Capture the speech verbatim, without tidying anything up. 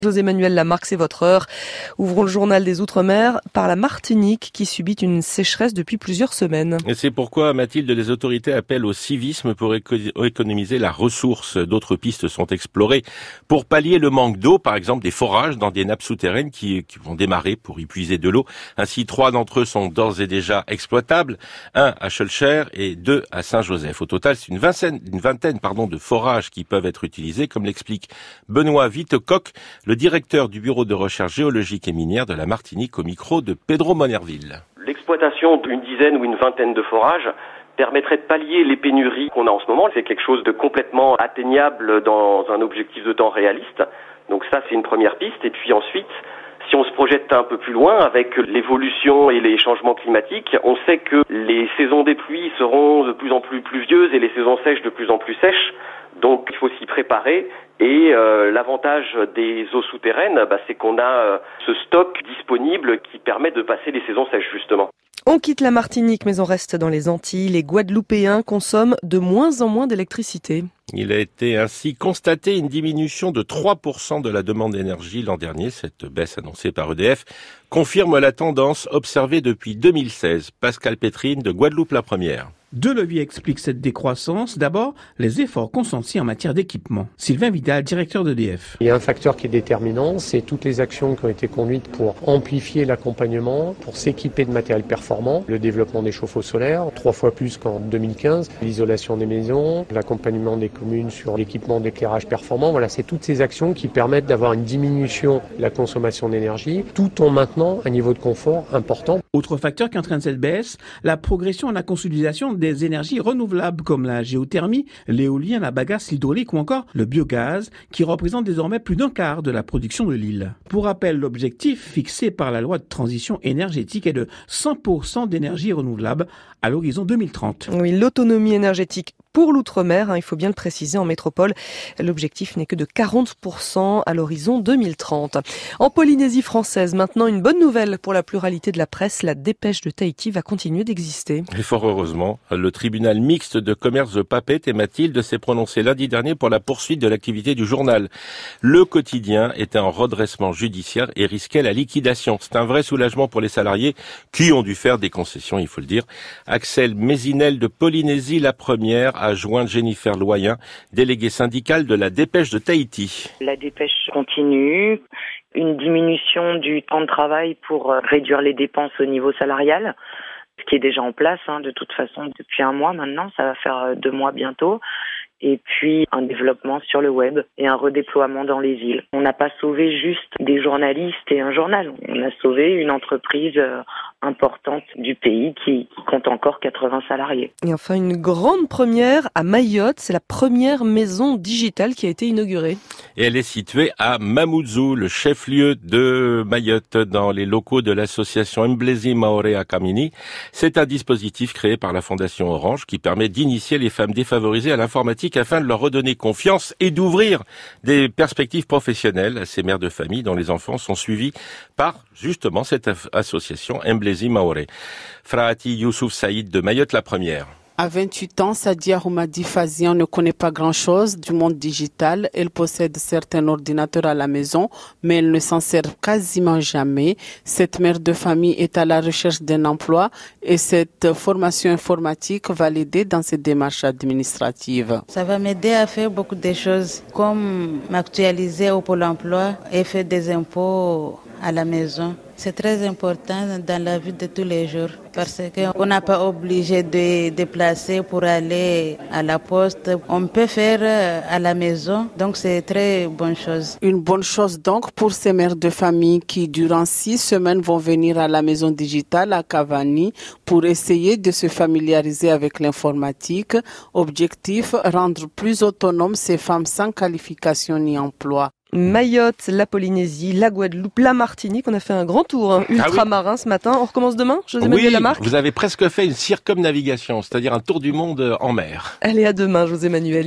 José Manuel Lamarque, c'est votre heure. Ouvrons le journal des Outre-mer par la Martinique qui subit une sécheresse depuis plusieurs semaines. Et c'est pourquoi, Mathilde, les autorités appellent au civisme pour éco- économiser la ressource. D'autres pistes sont explorées pour pallier le manque d'eau, par exemple des forages dans des nappes souterraines qui, qui vont démarrer pour y puiser de l'eau. Ainsi, trois d'entre eux sont d'ores et déjà exploitables, un à Schœlcher et deux à Saint-Joseph. Au total, c'est une vingtaine, une vingtaine pardon, de forages qui peuvent être utilisés, comme l'explique Benoît Vitecoq, le directeur du bureau de recherche géologique et minière de la Martinique au micro de Pedro Monerville. L'exploitation d'une dizaine ou une vingtaine de forages permettrait de pallier les pénuries qu'on a en ce moment. C'est quelque chose de complètement atteignable dans un objectif de temps réaliste. Donc ça, c'est une première piste. Et puis ensuite, si on se projette un peu plus loin avec l'évolution et les changements climatiques, on sait que les saisons des pluies seront de plus en plus pluvieuses et les saisons sèches de plus en plus sèches. Donc il faut s'y préparer et euh, l'avantage des eaux souterraines, bah, c'est qu'on a euh, ce stock disponible qui permet de passer les saisons sèches justement. On quitte la Martinique mais on reste dans les Antilles. Les Guadeloupéens consomment de moins en moins d'électricité. Il a été ainsi constaté une diminution de trois pour cent de la demande d'énergie l'an dernier. Cette baisse annoncée par E D F confirme la tendance observée depuis deux mille seize. Pascal Pétrine de Guadeloupe la première. Deux leviers expliquent cette décroissance. D'abord, les efforts consentis en matière d'équipement. Sylvain Vidal, directeur d'E D F. Il y a un facteur qui est déterminant, c'est toutes les actions qui ont été conduites pour amplifier l'accompagnement, pour s'équiper de matériel performant, le développement des chauffe-eau solaires, trois fois plus qu'en deux mille quinze, l'isolation des maisons, l'accompagnement des communes sur l'équipement d'éclairage performant. Voilà, c'est toutes ces actions qui permettent d'avoir une diminution de la consommation d'énergie, tout en maintenant un niveau de confort important. Autre facteur qui entraîne cette baisse, la progression et la consolidation des énergies renouvelables comme la géothermie, l'éolien, la bagasse, l'hydraulique ou encore le biogaz qui représente désormais plus d'un quart de la production de l'île. Pour rappel, l'objectif fixé par la loi de transition énergétique est de cent pour cent d'énergie renouvelable à l'horizon deux mille trente. Oui, l'autonomie énergétique pour l'outre-mer, hein, il faut bien le préciser, en métropole, l'objectif n'est que de quarante pour cent à l'horizon deux mille trente. En Polynésie française, maintenant une bonne nouvelle pour la pluralité de la presse, la Dépêche de Tahiti va continuer d'exister. Et fort heureusement, le tribunal mixte de commerce de Papeete et Mathilde s'est prononcé lundi dernier pour la poursuite de l'activité du journal. Le quotidien était en redressement judiciaire et risquait la liquidation. C'est un vrai soulagement pour les salariés qui ont dû faire des concessions, il faut le dire. Axel Mézinel de Polynésie, la première, a joint Jennifer Loyen, déléguée syndicale de la Dépêche de Tahiti. La dépêche continue. Une diminution du temps de travail pour réduire les dépenses au niveau salarial, ce qui est déjà en place hein, de toute façon depuis un mois maintenant, ça va faire deux mois bientôt. Et puis un développement sur le web et un redéploiement dans les îles. On n'a pas sauvé juste des journalistes et un journal, on a sauvé une entreprise importante du pays qui compte encore quatre-vingts salariés. Et enfin, une grande première à Mayotte, c'est la première maison digitale qui a été inaugurée. Et elle est située à Mamoudzou, le chef-lieu de Mayotte, dans les locaux de l'association Mblesi Maoré Akamini. C'est un dispositif créé par la Fondation Orange qui permet d'initier les femmes défavorisées à l'informatique afin de leur redonner confiance et d'ouvrir des perspectives professionnelles à ces mères de famille dont les enfants sont suivis par justement cette association Mblesi Maoré. Frahati Youssouf Saïd de Mayotte la première. À vingt-huit ans, Sadia Houmadi Fazian ne connaît pas grand-chose du monde digital. Elle possède certains ordinateurs à la maison, mais elle ne s'en sert quasiment jamais. Cette mère de famille est à la recherche d'un emploi et cette formation informatique va l'aider dans ses démarches administratives. Ça va m'aider à faire beaucoup de choses, comme m'actualiser au Pôle emploi et faire des impôts à la maison. C'est très important dans la vie de tous les jours parce qu'on n'a pas obligé de déplacer pour aller à la poste. On peut faire à la maison, donc c'est très bonne chose. Une bonne chose donc pour ces mères de famille qui, durant six semaines, vont venir à la maison digitale à Cavani pour essayer de se familiariser avec l'informatique. Objectif, rendre plus autonomes ces femmes sans qualification ni emploi. Mayotte, la Polynésie, la Guadeloupe, la Martinique. On a fait un grand tour hein, ultramarin ah oui. ce matin. On recommence demain, José Manuel Oui, Lamarque. Vous avez presque fait une circumnavigation, c'est-à-dire un tour du monde en mer. Allez, à demain, José Manuel.